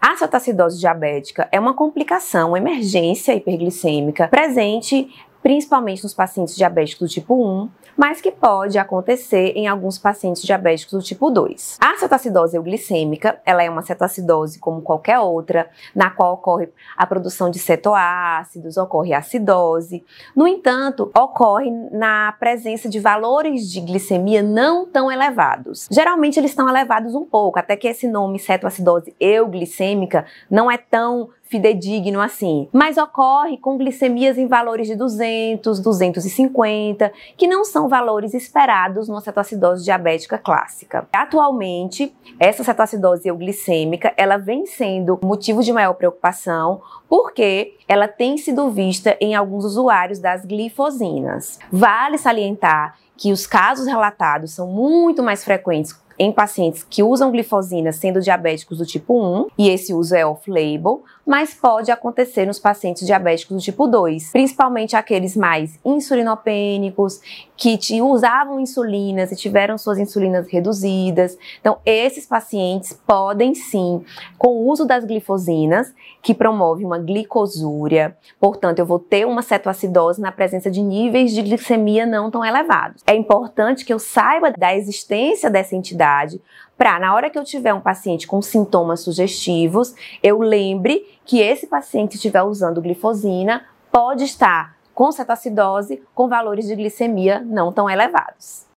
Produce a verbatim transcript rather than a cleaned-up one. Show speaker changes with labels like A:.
A: A cetoacidose diabética é uma complicação, uma emergência hiperglicêmica presente principalmente nos pacientes diabéticos do tipo um, mas que pode acontecer em alguns pacientes diabéticos do tipo dois. A cetoacidose euglicêmica, ela é uma cetoacidose como qualquer outra, na qual ocorre a produção de cetoácidos, ocorre a acidose. No entanto, ocorre na presença de valores de glicemia não tão elevados. Geralmente eles estão elevados um pouco, até que esse nome cetoacidose euglicêmica não é tão fidedigno assim, mas ocorre com glicemias em valores de duzentos, duzentos e cinquenta, que não são valores esperados numa cetoacidose diabética clássica. Atualmente, essa cetoacidose euglicêmica, ela vem sendo motivo de maior preocupação porque ela tem sido vista em alguns usuários das glifosinas. Vale salientar que os casos relatados são muito mais frequentes em pacientes que usam glifosina sendo diabéticos do tipo um, e esse uso é off-label, mas pode acontecer nos pacientes diabéticos do tipo dois, principalmente aqueles mais insulinopênicos, que usavam insulinas e tiveram suas insulinas reduzidas. Então, esses pacientes podem sim, com o uso das glifosinas, que promove uma glicosúria, portanto, eu vou ter uma cetoacidose na presença de níveis de glicemia não tão elevados. É importante que eu saiba da existência dessa entidade, para, na hora que eu tiver um paciente com sintomas sugestivos, eu lembre que esse paciente estiver usando glifosina pode estar com cetoacidose com valores de glicemia não tão elevados.